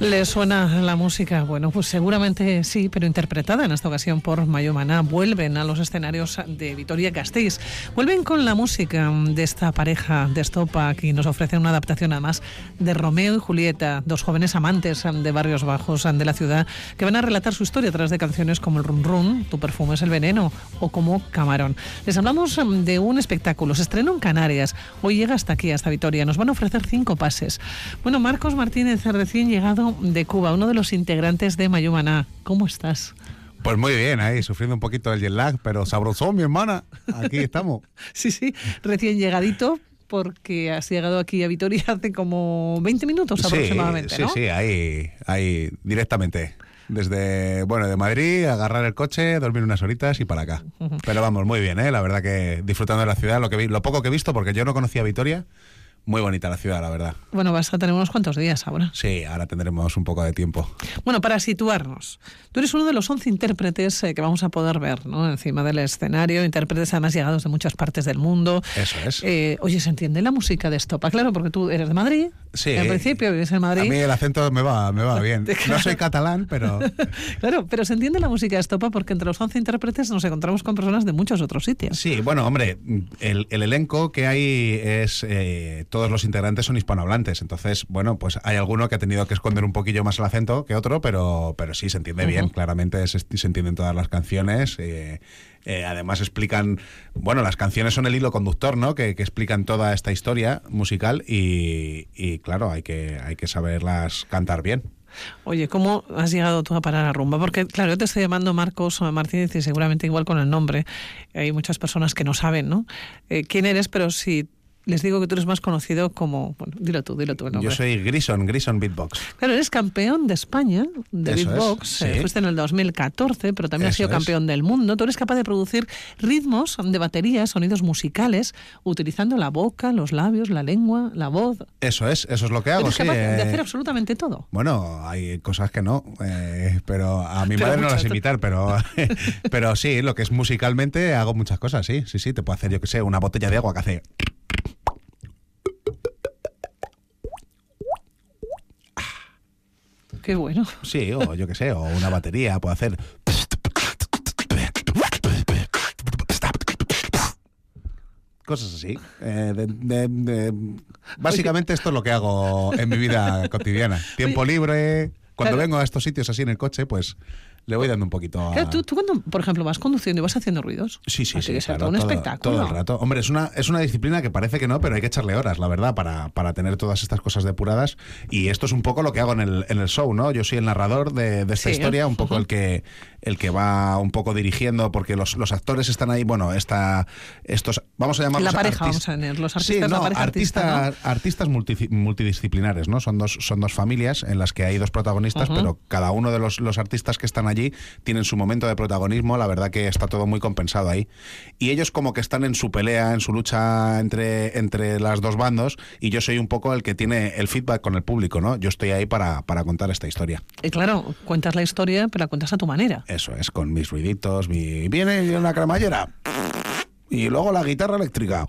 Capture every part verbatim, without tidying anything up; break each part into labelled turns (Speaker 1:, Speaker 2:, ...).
Speaker 1: ¿Le suena la música? Bueno, pues seguramente sí, pero interpretada en esta ocasión por Mayumana. Vuelven a los escenarios de Vitoria-Gasteiz. Vuelven con la música de esta pareja de Estopa, que nos ofrece una adaptación además de Romeo y Julieta, dos jóvenes amantes de barrios bajos de la ciudad, que van a relatar su historia a través de canciones como El Run Run, Tu perfume es el veneno o como Camarón. Les hablamos de un espectáculo, se estrenó en Canarias, hoy llega hasta aquí, hasta Vitoria. Nos van a ofrecer cinco pases. Bueno, Marcos Martínez, recién llegado de Cuba, uno de los integrantes de Mayumana. ¿Cómo estás?
Speaker 2: Pues muy bien, ahí sufriendo un poquito del jet lag, pero sabrosón, mi hermana. Aquí estamos.
Speaker 1: Sí, sí, recién llegadito, porque has llegado aquí a Vitoria hace como veinte minutos aproximadamente,
Speaker 2: sí,
Speaker 1: ¿no?
Speaker 2: Sí, sí, ahí, ahí directamente. Desde, bueno, de Madrid, agarrar el coche, dormir unas horitas y para acá. Uh-huh. Pero vamos, muy bien, ¿eh? La verdad que disfrutando de la ciudad, lo que vi, lo poco que he visto, porque yo no conocía Vitoria. Muy bonita la ciudad, la verdad.
Speaker 1: Bueno, vas a tener unos cuantos días ahora.
Speaker 2: Sí, ahora tendremos un poco de tiempo.
Speaker 1: Bueno, para situarnos, tú eres uno de los once intérpretes eh, que vamos a poder ver, ¿no?, encima del escenario, intérpretes además llegados de muchas partes del mundo.
Speaker 2: Eso es.
Speaker 1: Eh, oye, ¿se entiende la música de Estopa? Claro, porque tú eres de Madrid.
Speaker 2: Sí.
Speaker 1: Al principio vives en Madrid.
Speaker 2: A mí el acento me va, me va bien. No soy catalán, pero...
Speaker 1: Claro, pero se entiende la música de Estopa porque entre los once intérpretes nos encontramos con personas de muchos otros sitios.
Speaker 2: Sí, bueno, hombre, el, el elenco que hay es... Eh, todos los integrantes son hispanohablantes, entonces, bueno, pues hay alguno que ha tenido que esconder un poquillo más el acento que otro, pero, pero sí, se entiende uh-huh. bien, claramente se, se entienden todas las canciones, eh, eh, además explican, bueno, las canciones son el hilo conductor, ¿no?, que, que explican toda esta historia musical y, y claro, hay que, hay que saberlas cantar bien.
Speaker 1: Oye, ¿cómo has llegado tú a parar a Rumba? Porque, claro, yo te estoy llamando Marcos Martínez y seguramente igual con el nombre, hay muchas personas que no saben, ¿no?, eh, quién eres, pero si... Les digo que tú eres más conocido como... Bueno, dilo tú, dilo tú el nombre.
Speaker 2: Yo soy Grison, Grison Beatbox.
Speaker 1: Claro, eres campeón de España de
Speaker 2: Eso
Speaker 1: Beatbox.
Speaker 2: Es, sí.
Speaker 1: eh, fuiste en el dos mil catorce, pero también
Speaker 2: Eso
Speaker 1: has sido campeón
Speaker 2: es.
Speaker 1: del mundo. Tú eres capaz de producir ritmos de batería, sonidos musicales, utilizando la boca, los labios, la lengua, la voz.
Speaker 2: Eso es, eso es lo que hago,
Speaker 1: eres
Speaker 2: sí.
Speaker 1: capaz
Speaker 2: eh...
Speaker 1: de hacer absolutamente todo.
Speaker 2: Bueno, hay cosas que no, eh, pero a mi
Speaker 1: pero
Speaker 2: madre no las
Speaker 1: tú...
Speaker 2: imitar, pero, pero sí, lo que es musicalmente hago muchas cosas, sí, sí, sí. Te puedo hacer, yo que sé, una botella de agua que hace...
Speaker 1: Qué bueno.
Speaker 2: Sí, o yo qué sé, o una batería, puedo hacer... Cosas así. Eh, de, de, de... Básicamente esto es lo que hago en mi vida cotidiana. Tiempo Oye, libre, cuando claro. vengo a estos sitios así en el coche, pues... Le voy dando un poquito a...
Speaker 1: Claro, ¿tú, tú cuando, por ejemplo, vas conduciendo y vas haciendo ruidos?
Speaker 2: Sí, sí, sí.
Speaker 1: Claro,
Speaker 2: todo
Speaker 1: un
Speaker 2: todo,
Speaker 1: espectáculo.
Speaker 2: Todo el rato. Hombre, es una, es una disciplina que parece que no, pero hay que echarle horas, la verdad, para, para tener todas estas cosas depuradas. Y esto es un poco lo que hago en el, en el show, ¿no? Yo soy el narrador de, de esta sí, historia, un poco uh-huh. el que el que va un poco dirigiendo, porque los, los actores están ahí, bueno, esta, estos... Vamos a llamarlos...
Speaker 1: La pareja, vamos a tener, los artistas,
Speaker 2: sí, no,
Speaker 1: la pareja
Speaker 2: artista,
Speaker 1: artista, ¿no?
Speaker 2: Artistas multi, multidisciplinares, ¿no? Son dos, son dos familias en las que hay dos protagonistas, uh-huh. pero cada uno de los, los artistas que están allí tienen su momento de protagonismo, la verdad que está todo muy compensado ahí. Y ellos como que están en su pelea, en su lucha entre, entre las dos bandos, y yo soy un poco el que tiene el feedback con el público, ¿no? Yo estoy ahí para, para contar esta historia.
Speaker 1: Y claro, cuentas la historia, pero la cuentas a tu manera.
Speaker 2: Eso es, con mis ruiditos, mi... viene una cremallera, y luego la guitarra eléctrica.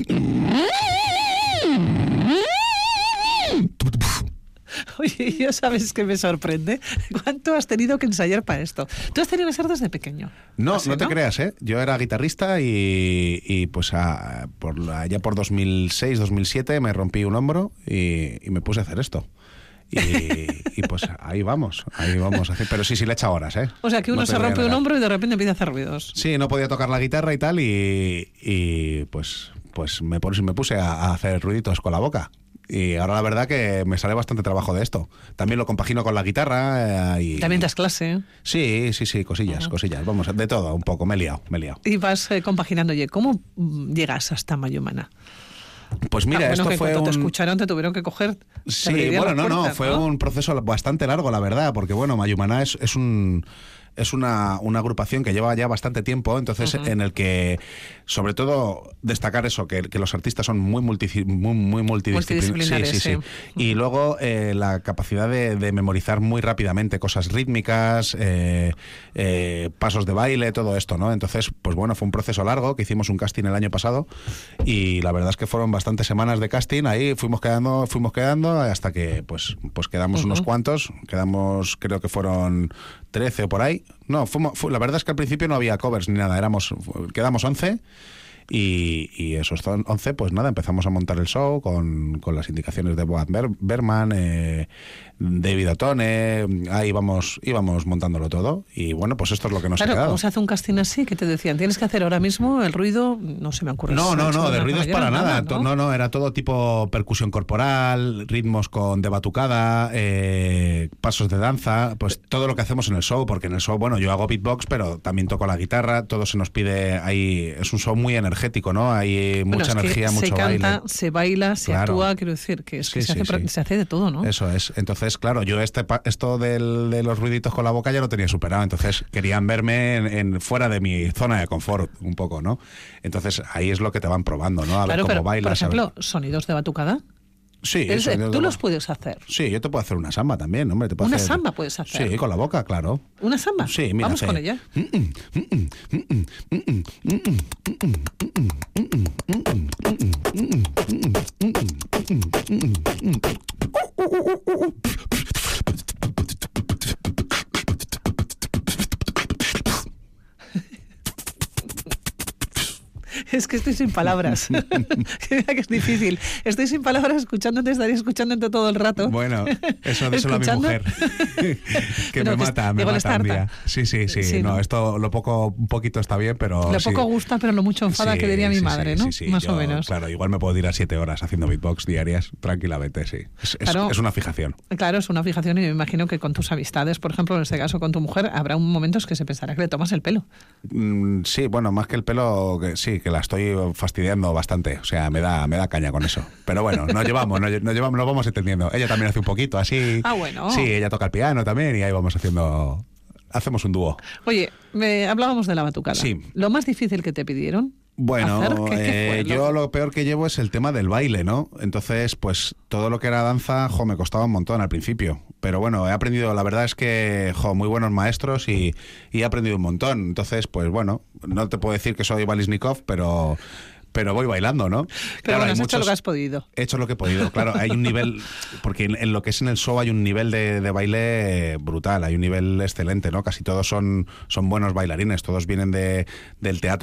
Speaker 1: Oye, ¿ya sabes qué me sorprende? ¿Cuánto has tenido que ensayar para esto? ¿Tú has tenido que ser desde pequeño?
Speaker 2: No,
Speaker 1: ¿Así,
Speaker 2: no te
Speaker 1: no?
Speaker 2: creas, ¿eh? Yo era guitarrista y, y pues a, por la, ya por dos mil seis, dos mil siete me rompí un hombro y, y me puse a hacer esto. Y, y pues ahí vamos, ahí vamos. A hacer, pero sí, sí le echa horas, ¿eh?
Speaker 1: O sea, que uno no se rompe un hombro y de repente empieza a hacer ruidos.
Speaker 2: Sí, no podía tocar la guitarra y tal y, y pues, pues me, me puse a, a hacer ruiditos con la boca. Y ahora la verdad que me sale bastante trabajo de esto. También lo compagino con la guitarra. Eh, y,
Speaker 1: ¿También das clase? ¿eh?
Speaker 2: Sí, sí, sí, cosillas, uh-huh. cosillas. Vamos, de todo un poco, me he liado, me he liado.
Speaker 1: Y vas eh, compaginando. Oye, ¿cómo llegas hasta Mayumana?
Speaker 2: Pues mira,
Speaker 1: ah, bueno,
Speaker 2: esto
Speaker 1: que
Speaker 2: fue
Speaker 1: cuando
Speaker 2: un...
Speaker 1: te escucharon te tuvieron que coger.
Speaker 2: Sí, bueno, no,
Speaker 1: puertas,
Speaker 2: no, fue
Speaker 1: ¿no?
Speaker 2: un proceso bastante largo, la verdad, porque bueno, Mayumana es, es un... es una, una agrupación que lleva ya bastante tiempo, entonces uh-huh. en el que, sobre todo, destacar eso, que, que los artistas son muy, multi, muy, muy multidisciplinares. Sí, sí, sí. sí. Y luego eh, la capacidad de, de memorizar muy rápidamente cosas rítmicas, eh, eh, pasos de baile, todo esto, ¿no? Entonces, pues bueno, fue un proceso largo, que hicimos un casting el año pasado y la verdad es que fueron bastantes semanas de casting, ahí fuimos quedando, fuimos quedando hasta que pues, pues quedamos uh-huh. unos cuantos, quedamos, creo que fueron trece o por ahí. No, fuimos, fue, la verdad es que al principio no había covers ni nada, éramos quedamos once y, y esos once, pues nada, empezamos a montar el show con, con las indicaciones de Boaz Ber, Berman, eh, David Ottone, ahí íbamos, íbamos montándolo todo y bueno, pues esto es lo que nos
Speaker 1: claro,
Speaker 2: ha quedado.
Speaker 1: ¿Cómo se hace un casting así? Que te decían, tienes que hacer ahora mismo el ruido, no se me ocurre.
Speaker 2: No, no, no, de ruidos para nada,
Speaker 1: nada ¿no?
Speaker 2: no, no, era todo tipo percusión corporal, ritmos con de batucada, eh, pasos de danza, pues todo lo que hacemos en el show, porque en el show, bueno, yo hago beatbox, pero también toco la guitarra, todo se nos pide, ahí es un show muy energético, ¿no? Hay
Speaker 1: bueno,
Speaker 2: mucha
Speaker 1: es
Speaker 2: energía,
Speaker 1: que
Speaker 2: mucho
Speaker 1: se canta,
Speaker 2: baile.
Speaker 1: Se baila, se
Speaker 2: claro.
Speaker 1: actúa, quiero decir, que, es
Speaker 2: sí,
Speaker 1: que se,
Speaker 2: sí,
Speaker 1: hace,
Speaker 2: sí.
Speaker 1: se hace de todo, ¿no?
Speaker 2: Eso es, entonces, claro, yo este esto del, de los ruiditos con la boca ya lo tenía superado, entonces querían verme en, en fuera de mi zona de confort un poco, ¿no? Entonces ahí es lo que te van probando, ¿no? A
Speaker 1: claro,
Speaker 2: ver cómo
Speaker 1: pero,
Speaker 2: bailas.
Speaker 1: por ejemplo, sonidos de batucada.
Speaker 2: Sí,
Speaker 1: es,
Speaker 2: sonidos
Speaker 1: tú
Speaker 2: de...
Speaker 1: los puedes hacer.
Speaker 2: Sí, yo te puedo hacer una samba también, hombre. Te puedo
Speaker 1: ¿Una
Speaker 2: hacer...
Speaker 1: samba puedes hacer?
Speaker 2: Sí, con la boca, claro.
Speaker 1: ¿Una samba?
Speaker 2: Sí, mira.
Speaker 1: Vamos
Speaker 2: hace...
Speaker 1: con ella. Es que estoy sin palabras. Que es difícil. Estoy sin palabras escuchándote, estaría escuchándote todo el rato.
Speaker 2: Bueno, eso díselo a mi mujer. Que no, me mata, me mata un día. Sí, sí, sí, sí. No, esto lo poco, un poquito está bien, pero...
Speaker 1: Lo
Speaker 2: sí.
Speaker 1: poco gusta, pero lo mucho enfada, sí, que diría mi
Speaker 2: sí,
Speaker 1: madre,
Speaker 2: sí,
Speaker 1: ¿no?
Speaker 2: Sí, sí,
Speaker 1: más
Speaker 2: yo,
Speaker 1: o menos.
Speaker 2: Claro, igual me puedo tirar siete horas haciendo beatbox diarias tranquilamente, sí. Es, claro, es, es una fijación.
Speaker 1: Claro, es una fijación y me imagino que con tus amistades, por ejemplo, en este caso con tu mujer, habrá un momentos que se pensará que le tomas el pelo.
Speaker 2: Mm, sí, bueno, más que el pelo, que, sí, que la estoy fastidiando bastante, o sea, me da me da caña con eso. Pero bueno, nos llevamos, nos, nos llevamos, nos vamos entendiendo. Ella también hace un poquito así.
Speaker 1: Ah, bueno.
Speaker 2: Sí, ella toca el piano también y ahí vamos haciendo, hacemos un dúo.
Speaker 1: Oye, me, hablábamos de la batucada.
Speaker 2: Sí.
Speaker 1: Lo más difícil que te pidieron.
Speaker 2: Bueno,
Speaker 1: hacer, ¿qué, qué
Speaker 2: eh, yo lo peor que llevo es el tema del baile, ¿no? Entonces, pues todo lo que era danza, jo, me costaba un montón al principio. Pero bueno, he aprendido, la verdad es que, jo, muy buenos maestros y, y he aprendido un montón. Entonces, pues bueno, no te puedo decir que soy Balisnikov, pero... pero voy bailando, ¿no?
Speaker 1: Pero
Speaker 2: claro,
Speaker 1: bueno,
Speaker 2: hay
Speaker 1: has
Speaker 2: muchos...
Speaker 1: hecho lo que has podido.
Speaker 2: He hecho lo que he podido, claro. Hay un nivel, porque en, en lo que es en el show hay un nivel de, de baile brutal, hay un nivel excelente, ¿no? Casi todos son, son buenos bailarines, todos vienen de, del teatro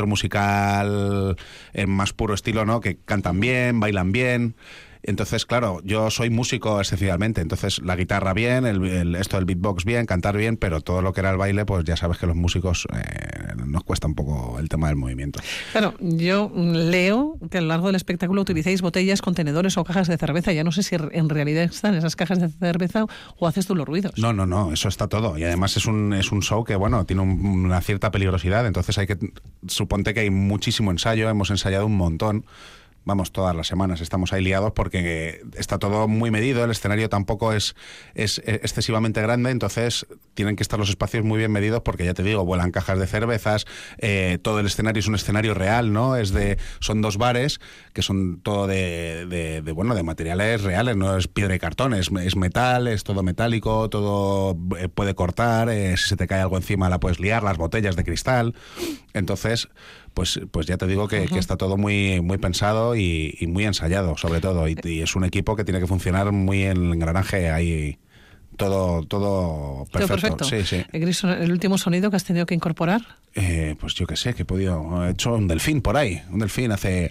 Speaker 2: musical en más puro estilo, ¿no? Que cantan bien, bailan bien. Entonces, claro, yo soy músico esencialmente, entonces la guitarra bien, el, el, esto del beatbox bien, cantar bien, pero todo lo que era el baile, pues ya sabes que los músicos eh, nos cuesta un poco el tema del movimiento.
Speaker 1: Claro, yo leo que a lo largo del espectáculo utilizáis botellas, contenedores o cajas de cerveza. Ya no sé si en realidad están esas cajas de cerveza o haces tú los ruidos.
Speaker 2: No, no, no, eso está todo. Y además es un, es un show que, bueno, tiene un, una cierta peligrosidad, entonces hay que, suponte que hay muchísimo ensayo, hemos ensayado un montón. Vamos, todas las semanas estamos ahí liados porque está todo muy medido, el escenario tampoco es, es excesivamente grande, entonces tienen que estar los espacios muy bien medidos porque, ya te digo, vuelan cajas de cervezas, eh, todo el escenario es un escenario real, ¿no? Es de, son dos bares que son todo de, de, de, bueno, de materiales reales, no es piedra y cartón, es, es metal, es todo metálico, todo eh, puede cortar, eh, si se te cae algo encima la puedes liar, las botellas de cristal, entonces... Pues, pues ya te digo que, uh-huh. que está todo muy, muy pensado y, y muy ensayado, sobre todo. Y, y es un equipo que tiene que funcionar muy en el engranaje ahí, todo, todo perfecto.
Speaker 1: Todo perfecto.
Speaker 2: Sí, sí.
Speaker 1: ¿El último sonido que has tenido que incorporar?
Speaker 2: Eh, pues yo qué sé, que he podido... He hecho un delfín por ahí. Un delfín hace...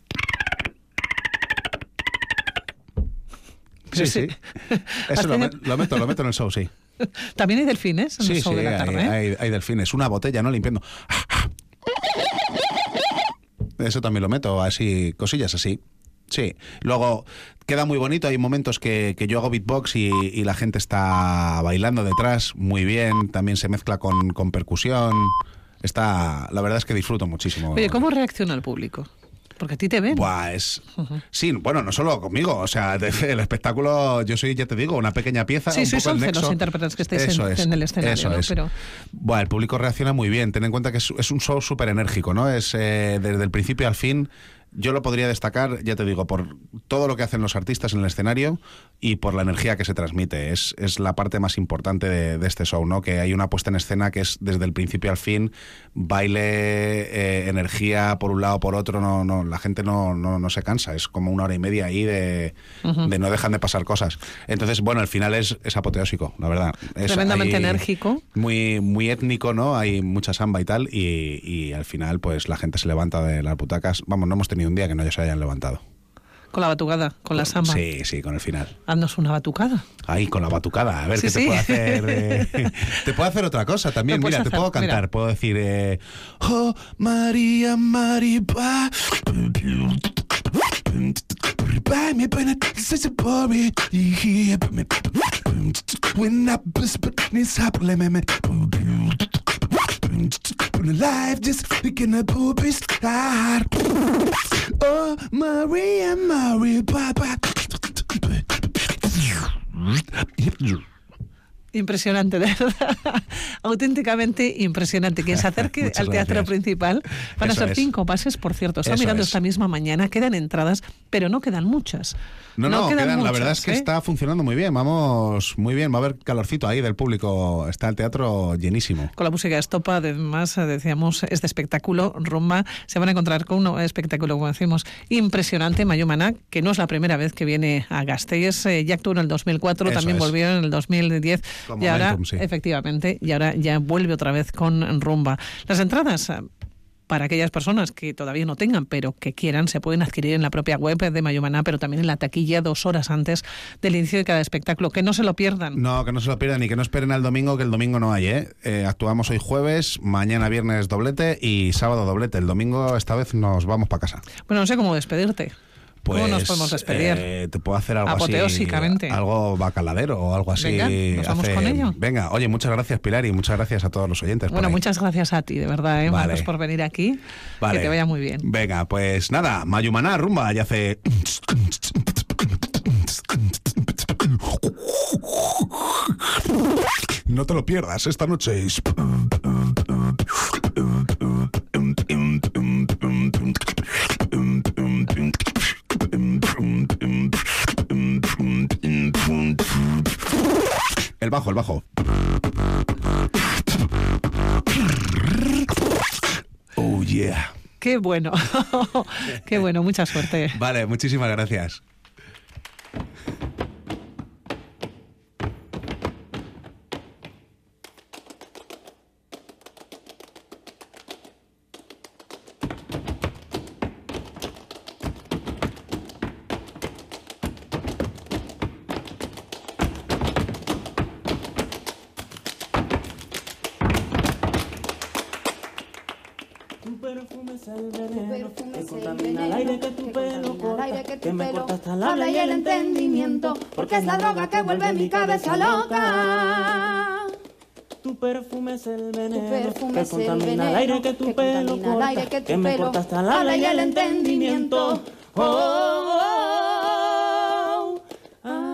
Speaker 2: Sí, sí. Eso lo, lo meto, lo meto en el show, sí.
Speaker 1: ¿También hay delfines en
Speaker 2: sí,
Speaker 1: el show
Speaker 2: sí,
Speaker 1: de la tarde?
Speaker 2: Hay, hay, hay delfines. Una botella, ¿no? Limpiando... Eso también lo meto, así, cosillas así. Sí. Luego, queda muy bonito, hay momentos que, que yo hago beatbox y, y la gente está bailando detrás, muy bien, también se mezcla con, con percusión. Está, la verdad es que disfruto muchísimo.
Speaker 1: Oye, ¿cómo reacciona el público? Porque a ti te ven.
Speaker 2: Buah, es... Uh-huh. Sí, bueno, no solo conmigo, o sea, el espectáculo, yo soy, ya te digo, una pequeña pieza,
Speaker 1: sí,
Speaker 2: un
Speaker 1: sois
Speaker 2: poco el
Speaker 1: once
Speaker 2: nexo.
Speaker 1: Los intérpretes que estáis
Speaker 2: eso
Speaker 1: en,
Speaker 2: es,
Speaker 1: en el escenario,
Speaker 2: eso
Speaker 1: ¿no?
Speaker 2: es.
Speaker 1: Pero...
Speaker 2: Buah, el público reacciona muy bien, ten en cuenta que es, es un show súper enérgico, ¿no? Es eh, desde el principio al fin. Yo lo podría destacar, ya te digo, por todo lo que hacen los artistas en el escenario y por la energía que se transmite. Es, es la parte más importante de, de este show, ¿no? Que hay una puesta en escena que es desde el principio al fin, baile, eh, energía por un lado, por otro, no, no, la gente no, no, no se cansa. Es como una hora y media ahí de, uh-huh. de no dejan de pasar cosas. Entonces, bueno, el final es, es apoteósico, la verdad. Es,
Speaker 1: tremendamente enérgico.
Speaker 2: Muy, muy étnico, ¿no? Hay mucha samba y tal, y, y al final, pues la gente se levanta de las butacas. Vamos, no hemos tenido un día que no se hayan levantado.
Speaker 1: Con la batucada, con la samba.
Speaker 2: Sí, sí, con el final.
Speaker 1: Haznos una batucada.
Speaker 2: Ahí, con la batucada. A ver
Speaker 1: sí,
Speaker 2: qué
Speaker 1: sí.
Speaker 2: te puedo hacer. Eh, te puedo hacer otra cosa también. Mira,
Speaker 1: hacer,
Speaker 2: te puedo cantar.
Speaker 1: mira.
Speaker 2: Puedo decir... Eh, oh, María, María... Life just picking a poopy star. Oh, Maria, Maria, Papa.
Speaker 1: Impresionante, de verdad. Auténticamente impresionante. Quien se acerque al teatro
Speaker 2: gracias.
Speaker 1: Principal van
Speaker 2: Eso
Speaker 1: a ser
Speaker 2: es.
Speaker 1: cinco pases, por cierto. Estaba
Speaker 2: Eso
Speaker 1: mirando
Speaker 2: es.
Speaker 1: esta misma mañana, quedan entradas, pero no quedan muchas.
Speaker 2: No, no,
Speaker 1: no quedan
Speaker 2: quedan,
Speaker 1: muchas,
Speaker 2: la verdad es que
Speaker 1: ¿eh?
Speaker 2: está funcionando muy bien. Vamos, muy bien. Va a haber calorcito ahí del público. Está el teatro llenísimo.
Speaker 1: Con la música estopa, además, decíamos, este espectáculo, Rumba, se van a encontrar con un espectáculo, como decimos, impresionante, Mayo Maná, que no es la primera vez que viene a Gasteiz. Eh, ya actuó en el dos mil cuatro,
Speaker 2: Eso
Speaker 1: también
Speaker 2: es.
Speaker 1: volvió en el dos mil diez.
Speaker 2: Como
Speaker 1: y ahora,
Speaker 2: Momentum, sí.
Speaker 1: efectivamente, y ahora ya vuelve otra vez con Rumba. Las entradas... para aquellas personas que todavía no tengan, pero que quieran, se pueden adquirir en la propia web de Mayo Maná, pero también en la taquilla dos horas antes del inicio de cada espectáculo. Que no se lo pierdan.
Speaker 2: No, que no se lo pierdan y que no esperen al domingo, que el domingo no hay, ¿eh? Eh, actuamos hoy jueves, mañana viernes doblete y sábado doblete. El domingo esta vez nos vamos para casa.
Speaker 1: Bueno, no sé cómo despedirte.
Speaker 2: Pues,
Speaker 1: ¿Cómo nos podemos despedir?
Speaker 2: Eh, te puedo hacer algo
Speaker 1: apoteósicamente.
Speaker 2: así, algo bacaladero o algo así.
Speaker 1: Venga, ¿nos vamos
Speaker 2: hace...
Speaker 1: con ello?
Speaker 2: Venga, oye, muchas gracias, Pilar, y muchas gracias a todos los oyentes.
Speaker 1: Bueno, muchas gracias a ti, de verdad, ¿eh?
Speaker 2: Vale.
Speaker 1: Marcos, por venir aquí.
Speaker 2: Vale.
Speaker 1: Que te vaya muy bien.
Speaker 2: Venga, pues nada, Mayo Maná, Rumba, y hace... No te lo pierdas esta noche. El bajo, el bajo. Oh, yeah.
Speaker 1: Qué bueno. Qué bueno, mucha suerte.
Speaker 2: Vale, muchísimas gracias.
Speaker 3: Tu perfume es el veneno que contamina el aire, que tu pelo corta, que me corta hasta el habla y el entendimiento, porque es la droga que vuelve mi cabeza loca. Tu perfume es el veneno que contamina el aire, que tu pelo corta, que me corta hasta el habla y el entendimiento. Oh, oh, oh, oh, ah.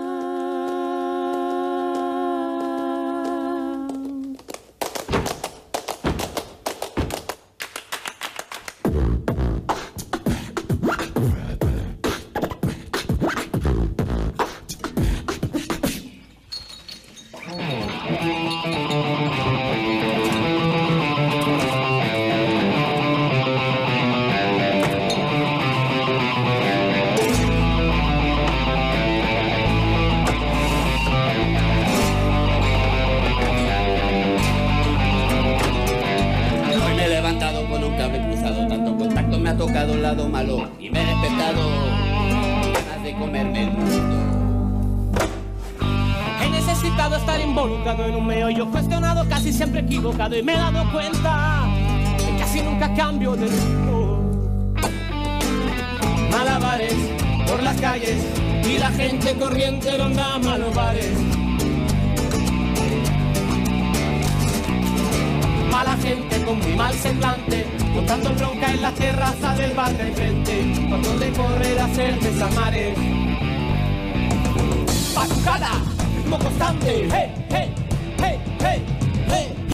Speaker 4: Hoy me he levantado con un cable cruzado, tanto contacto me ha tocado el lado malo y me he despertado con ganas de comerme el mundo.
Speaker 3: He necesitado estar involucrado en un meollo cuestionado, casi siempre equivocado, y me he dado cuenta que casi nunca cambio de rumbo. Malabares por las calles y la gente corriente ronda malabares. Mala gente con muy mal semblante
Speaker 5: montando bronca en la terraza del bar de frente, por donde correr a cerveza mares. Batucada, ritmo constante, hey, hey, hey, hey.